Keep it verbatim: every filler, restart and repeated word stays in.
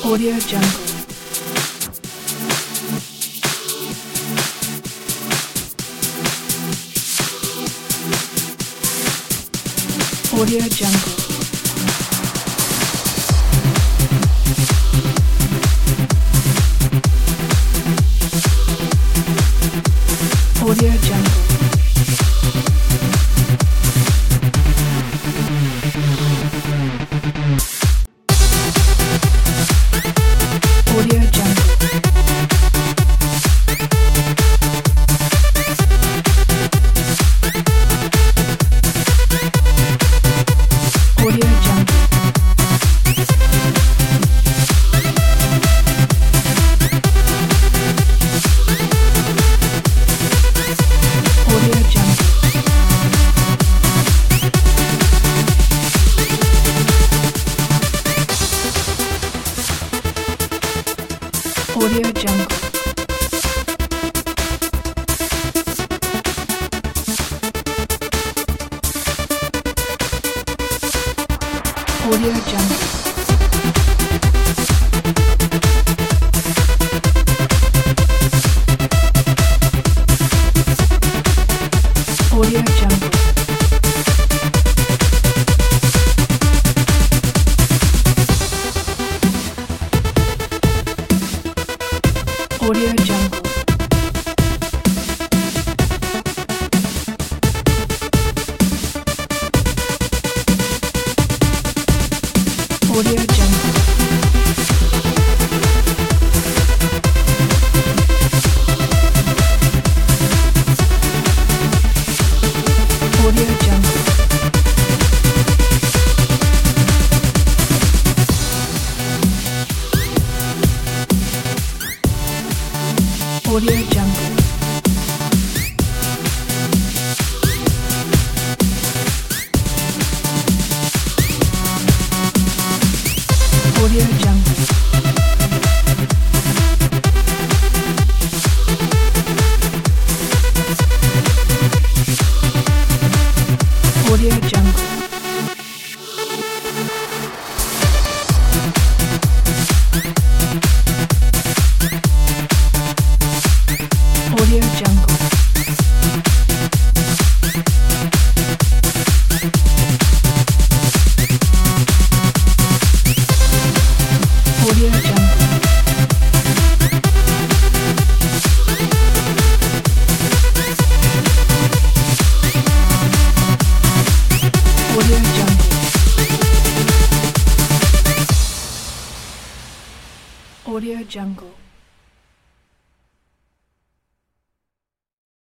Audio Jungle. Audio Jungle. Audio Jungle. Audio Jungle. Audio Jungle. Audio Jungle. Audio Jungle. Audio Jungle. Audio Jungle. Audio Jungle. Audio Jungle. Audio Jungle. Audio Jungle. Audio Jungle. Audio Jungle. Audio Jungle. Audio Jungle. Audio Jungle. Audio Jungle.